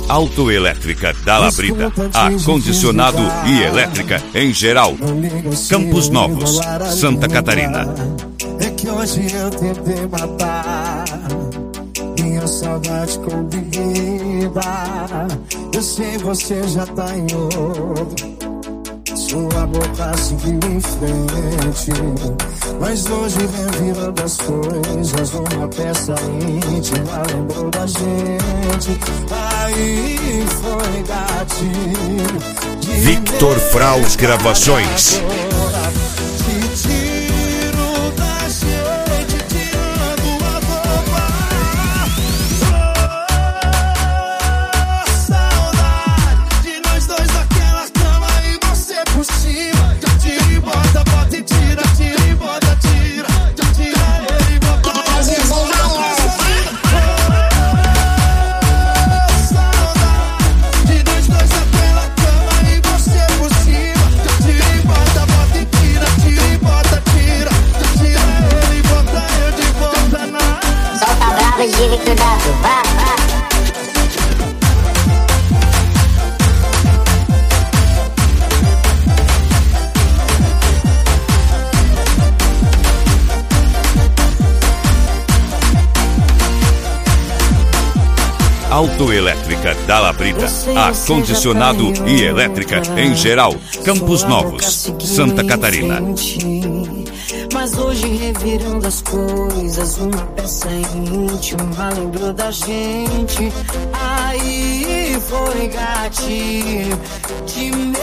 Autoelétrica da Labrida, ar-condicionado e elétrica em geral. Campos Novos, Santa Catarina. É que hoje eu tentei matar minha saudade com bebida. Eu sei você já tá em outro, sua boca seguiu em frente, mas hoje vem virando as coisas. Uma peça íntima lembrou da gente. Aí foi gatilho. Victor Fraus Gravações. Autoelétrica da Labrida, ar-condicionado e elétrica em geral. Campos Novos, Santa Catarina. Mas hoje revirando as coisas, uma peça íntima lembrou da gente. Aí foi gatilho de